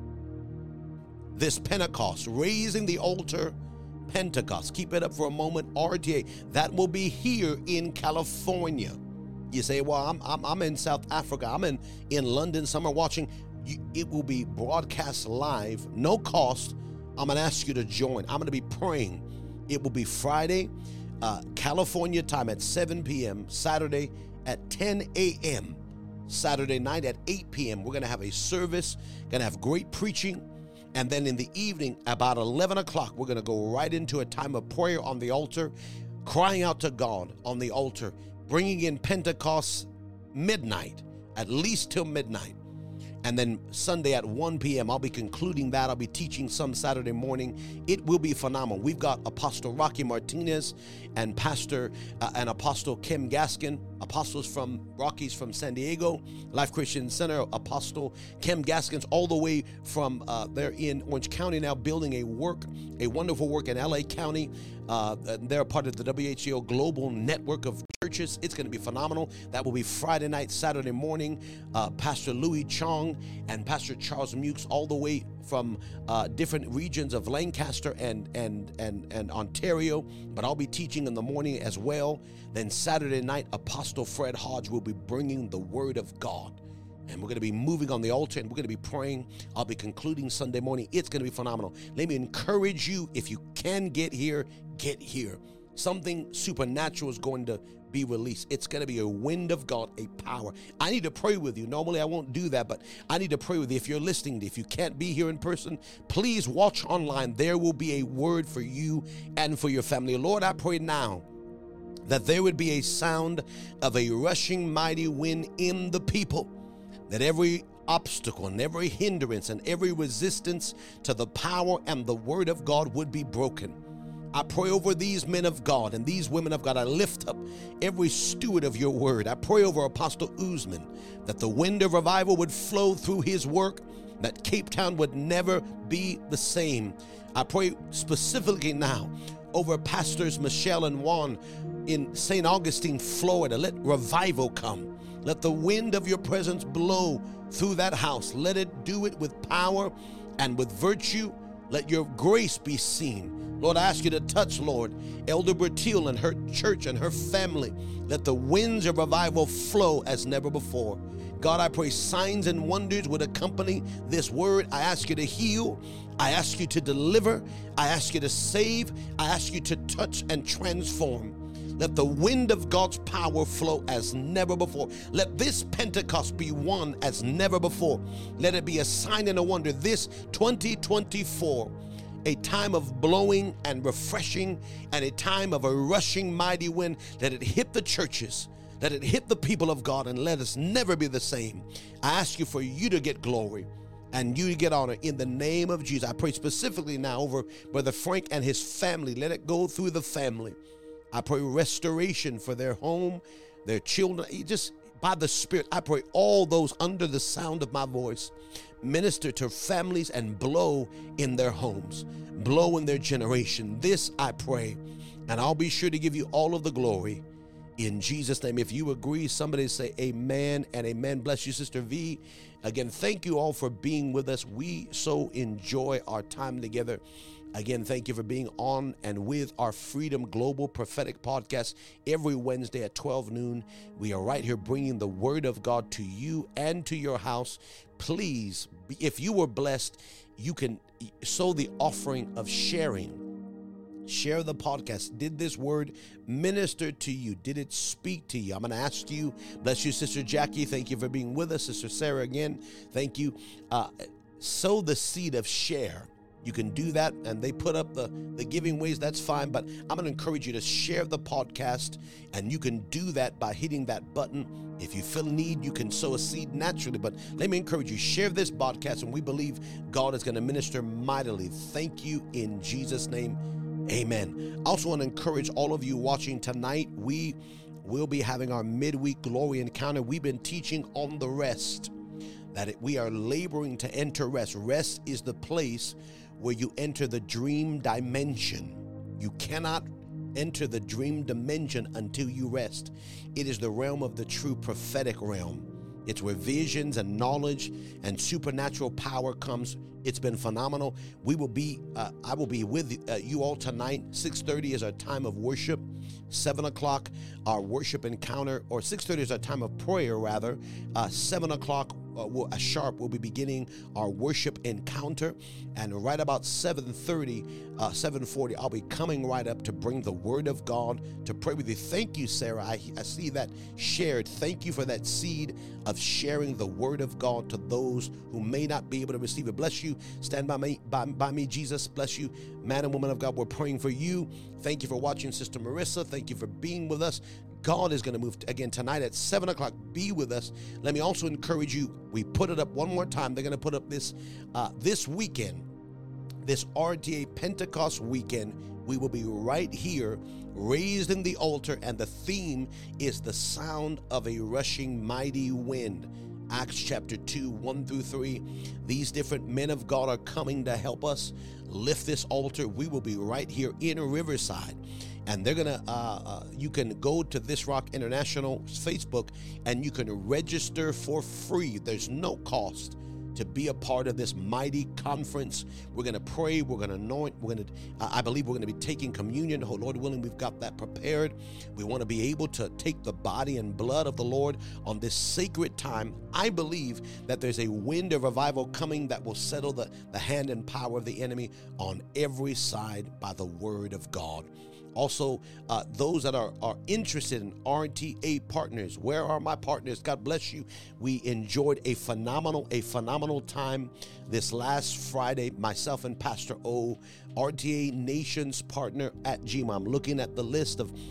Speaker 1: this Pentecost, raising the altar Pentecost. Keep it up for a moment. RTA, that will be here in California. You say, well, I'm in South Africa. I'm in London. Some are watching. It will be broadcast live, no cost. I'm going to ask you to join. I'm going to be praying. It will be Friday. California time at 7 p.m., Saturday at 10 a.m., Saturday night at 8 p.m. We're going to have a service, going to have great preaching. And then in the evening, about 11 o'clock, we're going to go right into a time of prayer on the altar, crying out to God on the altar, bringing in Pentecost midnight, at least till midnight. And then Sunday at 1 p.m., I'll be concluding that. I'll be teaching some Saturday morning. It will be phenomenal. We've got Apostle Rocky Martinez and Pastor and Apostle Kim Gaskin, apostles from Rockies from San Diego, Life Christian Center, Apostle Kim Gaskins, all the way from, they're in Orange County now, building a wonderful work in LA County. They're part of the WHO Global Network of Churches. It's going to be phenomenal. That will be Friday night, Saturday morning. Pastor Louis Chong and Pastor Charles Mukes, all the way from different regions of Lancaster and Ontario. But I'll be teaching in the morning as well. Then Saturday night, Apostle Fred Hodge will be bringing the Word of God. And we're going to be moving on the altar, and we're going to be praying. I'll be concluding Sunday morning. It's going to be phenomenal. Let me encourage you, if you can get here, get here. Something supernatural is going to be released. It's going to be a wind of God, a power. I need to pray with you. Normally I won't do that, but I need to pray with you. If you're listening, if you can't be here in person, please watch online. There will be a word for you and for your family. Lord, I pray now that there would be a sound of a rushing mighty wind in the people, that every obstacle and every hindrance and every resistance to the power and the word of God would be broken. I pray over these men of God and these women of God. I lift up every steward of your word. I pray over Apostle Uzman, that the wind of revival would flow through his work, that Cape Town would never be the same. I pray specifically now over Pastors Michelle and Juan in St. Augustine, Florida. Let revival come. Let the wind of your presence blow through that house. Let it do it with power and with virtue. Let your grace be seen. Lord, I ask you to touch, Lord, Elder Bertil and her church and her family. Let the winds of revival flow as never before. God, I pray signs and wonders would accompany this word. I ask you to heal. I ask you to deliver. I ask you to save. I ask you to touch and transform. Let the wind of God's power flow as never before. Let this Pentecost be one as never before. Let it be a sign and a wonder. This 2024, a time of blowing and refreshing and a time of a rushing mighty wind. Let it hit the churches. Let it hit the people of God, and let us never be the same. I ask you for you to get glory and you to get honor in the name of Jesus. I pray specifically now over Brother Frank and his family. Let it go through the family. I pray restoration for their home, their children. Just by the Spirit, I pray all those under the sound of my voice minister to families and blow in their homes, blow in their generation. This I pray, and I'll be sure to give you all of the glory in Jesus' name. If you agree, somebody say amen and amen. Bless you, Sister V. Again, thank you all for being with us. We so enjoy our time together. Again, thank you for being on and with our Freedom Global Prophetic Podcast every Wednesday at 12 noon. We are right here bringing the Word of God to you and to your house. Please, if you were blessed, you can sow the offering of sharing. Share the podcast. Did this word minister to you? Did it speak to you? I'm going to ask you. Bless you, Sister Jackie. Thank you for being with us. Sister Sarah, again, thank you. Sow the seed of share. You can do that, and they put up the giving ways. That's fine, but I'm going to encourage you to share the podcast, and you can do that by hitting that button. If you feel a need, you can sow a seed naturally, but let me encourage you, share this podcast, and we believe God is going to minister mightily. Thank you in Jesus' name. Amen. I also want to encourage all of you watching tonight. We will be having our midweek glory encounter. We've been teaching on the rest, we are laboring to enter rest. Rest is the place where you enter the dream dimension. You cannot enter the dream dimension until you rest. It is the realm of the true prophetic realm. It's where visions and knowledge and supernatural power comes. It's been phenomenal. I will be with you all tonight. 6:30 is our time of worship. 7 o'clock, our worship encounter, or 6:30 is our time of prayer, rather. 7 o'clock, we'll be beginning our worship encounter, and right about 7:30, 7:40, I'll be coming right up to bring the word of God to pray with you. Thank you, Sarah. I see that shared. Thank you for that seed of sharing the word of God to those who may not be able to receive it. Bless you. Stand by me, Jesus. Bless you, man and woman of God. We're praying for you. Thank you for watching, Sister Marissa. Thank you for being with us. God is going to move again tonight at 7 o'clock. Be with us. Let me also encourage you. We put it up one more time. They're going to put up this weekend, this RTA Pentecost weekend. We will be right here, raised in the altar, and the theme is the sound of a rushing mighty wind. Acts chapter 2, 1 through 3. These different men of God are coming to help us lift this altar. We will be right here in Riverside. And they're going to, you can go to This Rock International Facebook and you can register for free. There's no cost to be a part of this mighty conference. We're going to pray. We're going to anoint. I believe we're going to be taking communion. Oh, Lord willing, we've got that prepared. We want to be able to take the body and blood of the Lord on this sacred time. I believe that there's a wind of revival coming that will settle the hand and power of the enemy on every side by the word of God. Also, those that are interested in RTA partners, where are my partners? God bless you. We enjoyed a phenomenal time this last Friday, myself and Pastor O, RTA Nations Partner at GMA. I'm looking at the list of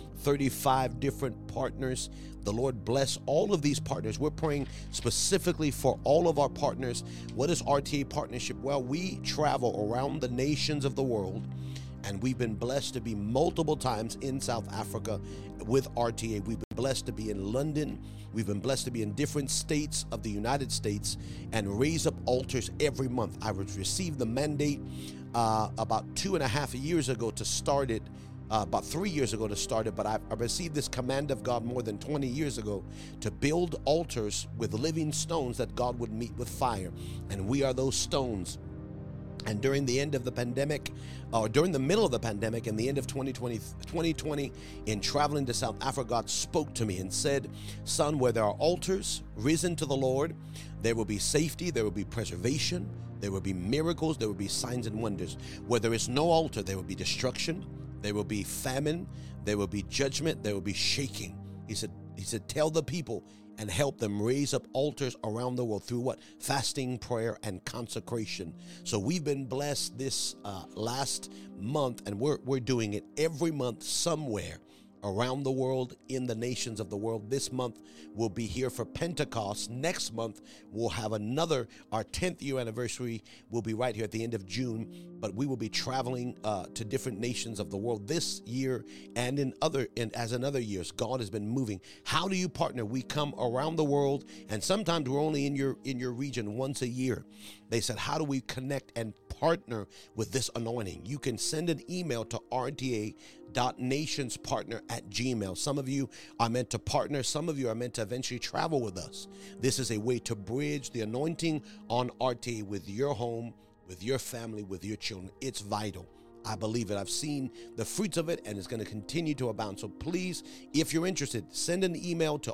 Speaker 1: 35 different partners. The Lord bless all of these partners. We're praying specifically for all of our partners. What is RTA Partnership? Well, we travel around the nations of the world, and we've been blessed to be multiple times in South Africa with RTA. We've been blessed to be in London. We've been blessed to be in different states of the United States and raise up altars every month. I received the mandate about 2.5 years ago to start it, about 3 years ago to start it, but I received this command of God more than 20 years ago to build altars with living stones that God would meet with fire. And we are those stones. And during the end of the pandemic, or during the middle of the pandemic and the end of 2020, in traveling to South Africa, God spoke to me and said, son, where there are altars risen to the Lord, there will be safety, there will be preservation, there will be miracles, there will be signs and wonders. Where there is no altar, there will be destruction, there will be famine, there will be judgment, there will be shaking. He said, tell the people and help them raise up altars around the world through what? Fasting, prayer, and consecration. So we've been blessed this last month, and we're doing it every month somewhere around the world, in the nations of the world. This month we'll be here for Pentecost. Next month we'll have our 10th year anniversary. We'll be right here at the end of June, but we will be traveling to different nations of the world this year and in other years. God has been moving. How do you partner? We come around the world, and sometimes we're only in your region once a year. They said, how do we connect and partner with this anointing? You can send an email to rta.nationspartner@gmail. Some of you are meant to partner. Some of you are meant to eventually travel with us. This is a way to bridge the anointing on RTA with your home, with your family, with your children. It's vital. I believe it. I've seen the fruits of it, and it's going to continue to abound. So please, if you're interested, send an email to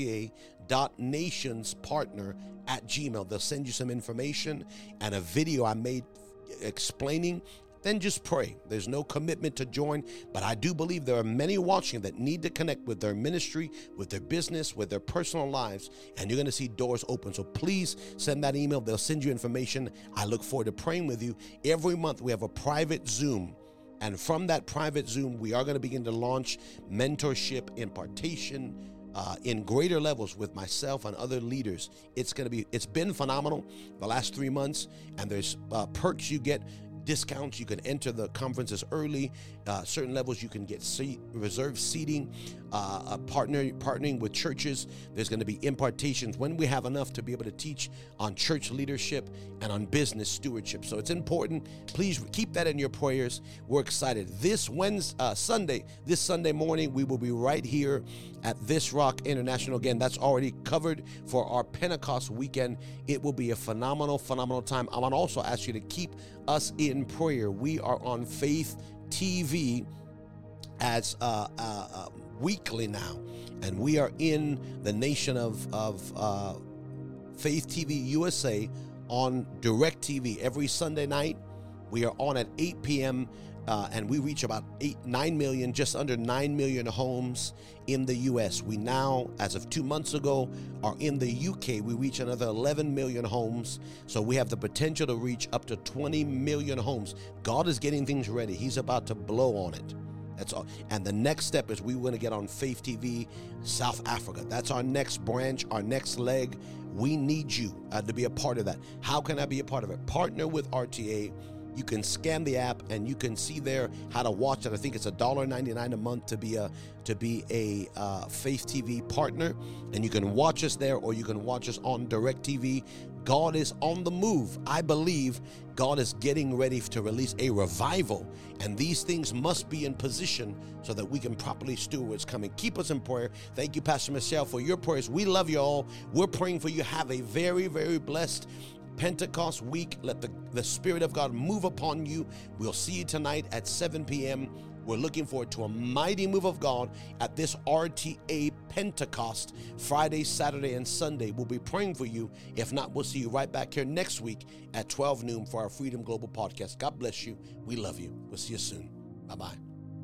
Speaker 1: rta.nationspartner@gmail. They'll send you some information and a video I made explaining. Then just pray. There's no commitment to join, but I do believe there are many watching that need to connect with their ministry, with their business, with their personal lives, and you're going to see doors open. So please send that email. They'll send you information. I look forward to praying with you. Every month we have a private Zoom, and from that private Zoom, we are going to begin to launch mentorship, impartation, in greater levels with myself and other leaders. It's been phenomenal the last 3 months, and there's perks you get, discounts. You can enter the conferences early. Certain levels you can get reserved seating. Partnering with churches. There's going to be impartations when we have enough to be able to teach on church leadership and on business stewardship. So it's important. Please keep that in your prayers. We're excited. This Sunday morning, we will be right here at This Rock International. Again, that's already covered for our Pentecost weekend. It will be a phenomenal time. I want to also ask you to keep us in prayer. We are on Faith TV as weekly now, and we are in the nation of Faith TV USA on DirecTV every Sunday night. We are on at 8 p.m. And we reach about 9 million, just under 9 million homes in the U.S. We now, as of 2 months ago, are in the U.K. We reach another 11 million homes. So we have the potential to reach up to 20 million homes. God is getting things ready. He's about to blow on it. That's all. And the next step is we want to get on Faith TV South Africa. That's our next branch, our next leg. We need you to be a part of that. How can I be a part of it? Partner with RTA. You can scan the app and you can see there how to watch it. I think it's $1.99 a month to be a Faith TV partner, and you can watch us there, or you can watch us on DirecTV. God is on the move. I believe God is getting ready to release a revival, and these things must be in position so that we can properly steward what's coming. Keep us in prayer. Thank you, Pastor Michelle, for your prayers. We love you all. We're praying for you. Have a very, very blessed Pentecost week. Let the Spirit of God move upon you. We'll see you tonight at 7 p.m. We're looking forward to a mighty move of God at this RTA Pentecost, Friday, Saturday, and Sunday. We'll be praying for you. If not, we'll see you right back here next week at 12 noon for our Freedom Global podcast. God bless you. We love you. We'll see you soon. Bye-bye.